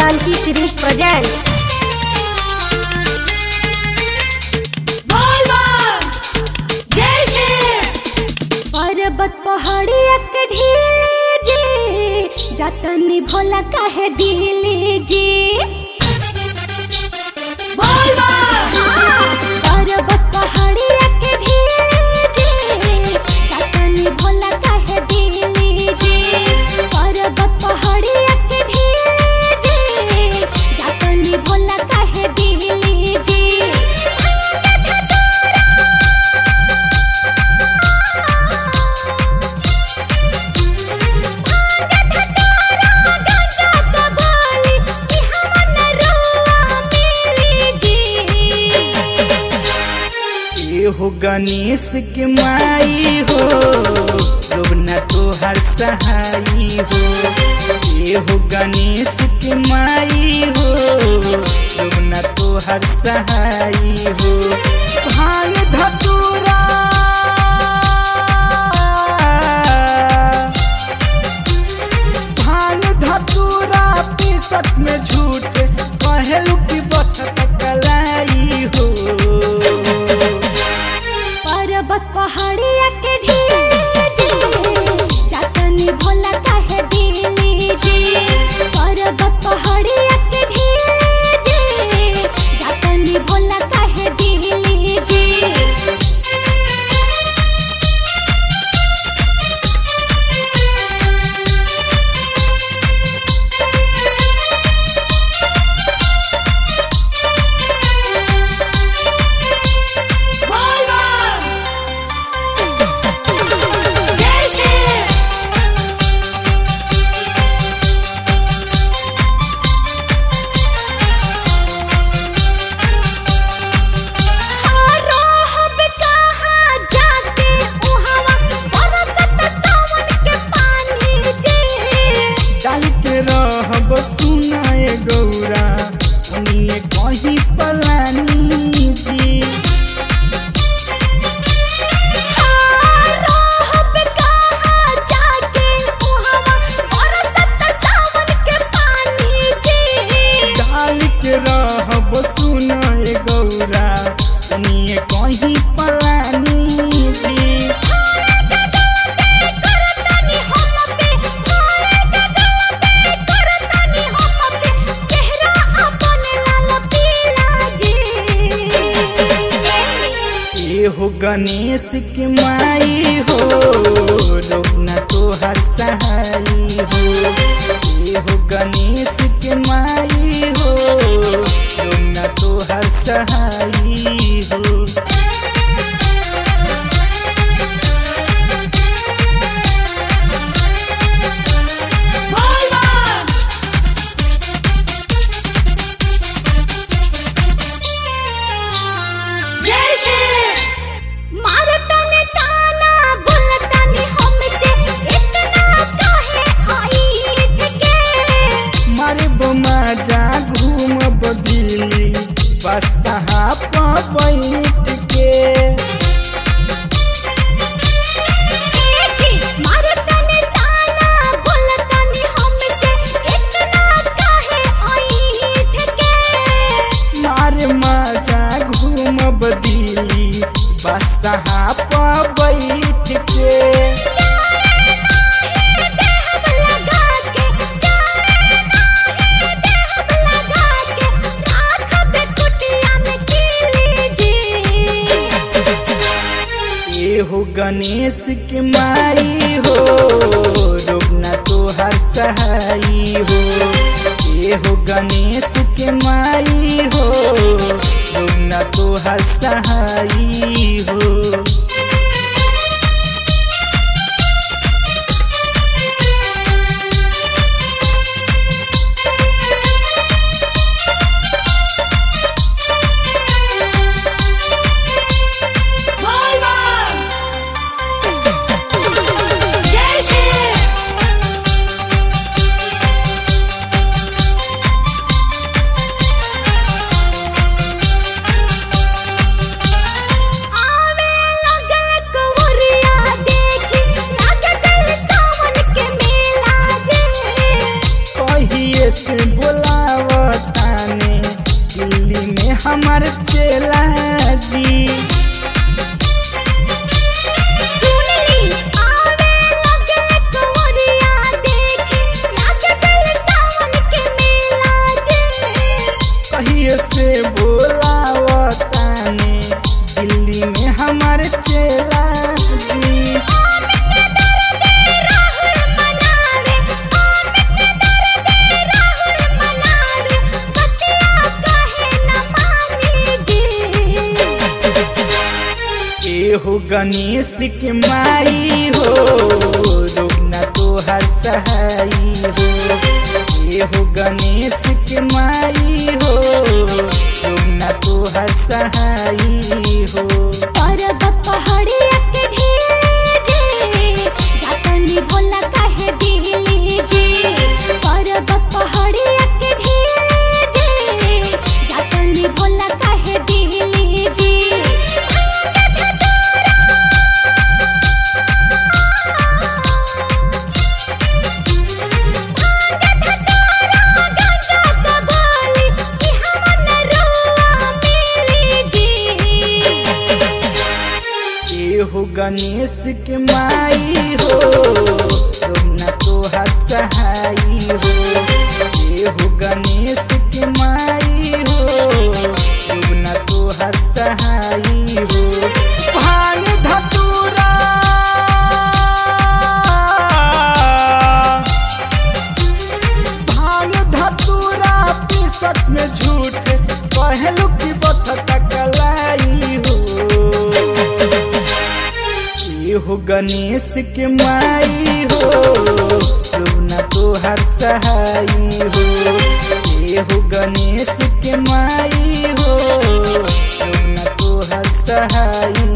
Janaki series present. पर्वत पहाड़िया के ढीली जी जतनी भोला काहे दिली जी। पर्वत पहाड़िया के ढीली जी जतनी भोला काहे दिली जी। पर्वत पहाड़िया के ढीली जी जतनी भोला काहे दिली जी। हो गणेश के माई हो रोबना तोहर सहाई हो। ये हो गणेश के माई हो रोबना तोहर सहाई हो। भांग धतूरा पीसत में झूठ पहलू की बखत कलाई हो। पर्वत पहाड़िया के ढीली जी जतनी भोला काहे दिली जी। पर्वत पहाड़िया के ढीली जी जतनी भोला काहे दिली जी। सुनाए गौरा उन्हें कहीं पलानी जी। डाल के रहब सुनाए गौरा उन्हें कहीं पलानी जी। हो गणेश के माई हो रोबना तोहर सहाई हो। ये हो गणेश के माई हो रोबना तोहर सहाई हो। जा घूम बदली बसहा पर बैठ के। मारे मजा घूम बदली बसहा पर बैठ के। हो गणेश के माई हो रोबना तोहर सहाई हो। ये हो गणेश के माई हो रोबना तोहर सहाई हो। हमार चेला जी। सुनली आवे लगे कंवरिया देखे लागे दिल सावन के मेला जी। कहिए से बोलावताने दिल्ली में हमार चेला जी। हो गणेश के माई हो रोना तो हर सहाई हो। हो गणेश के माई हो रोना तो हर सहाई हो। पर्वत पहाड़िया के ढेजे जातनी भोला काहे दिली जी। पर्वत पहाड़िया के ढेजे जातनी भोला काहे दिली जी। हो गणेश के माई हो रोना तो हर सहाई हो। हो गणेश के माई हो रोना तो हर सहाई हो। भांग धतूरा भांग धतूरा पीसत में झूठ कहलू की बथत कलाई हो। हो गणेश के माई हो रोना तो हर सहाई हो। हो गणेश के माई हो रोना तो हर सहाई